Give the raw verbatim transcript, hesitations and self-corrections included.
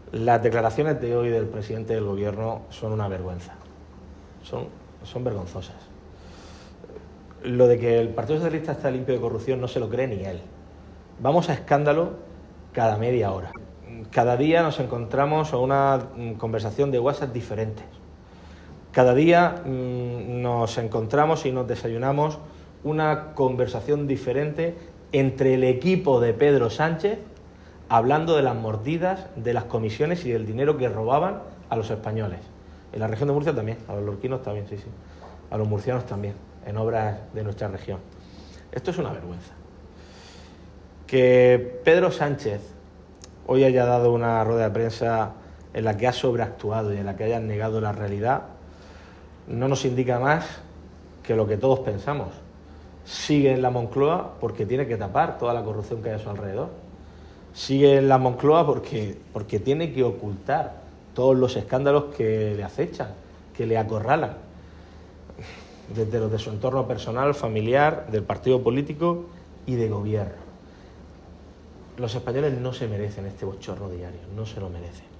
Las declaraciones de hoy del presidente del Gobierno son una vergüenza, son, son vergonzosas. Lo de que el Partido Socialista está limpio de corrupción no se lo cree ni él. Vamos a escándalo cada media hora. Cada día nos encontramos a una conversación de WhatsApp diferentes. Cada día mmm, nos encontramos y nos desayunamos una conversación diferente entre el equipo de Pedro Sánchez hablando de las mordidas, de las comisiones y del dinero que robaban a los españoles. En la región de Murcia también, a los lorquinos también, sí, sí. A los murcianos también, en obras de nuestra región. Esto es una vergüenza. Que Pedro Sánchez hoy haya dado una rueda de prensa en la que ha sobreactuado y en la que haya negado la realidad, no nos indica más que lo que todos pensamos. Sigue en la Moncloa porque tiene que tapar toda la corrupción que hay a su alrededor. Sigue en la Moncloa porque, porque tiene que ocultar todos los escándalos que le acechan, que le acorralan, desde los de su entorno personal, familiar, del partido político y de gobierno. Los españoles no se merecen este bochorno diario, no se lo merecen.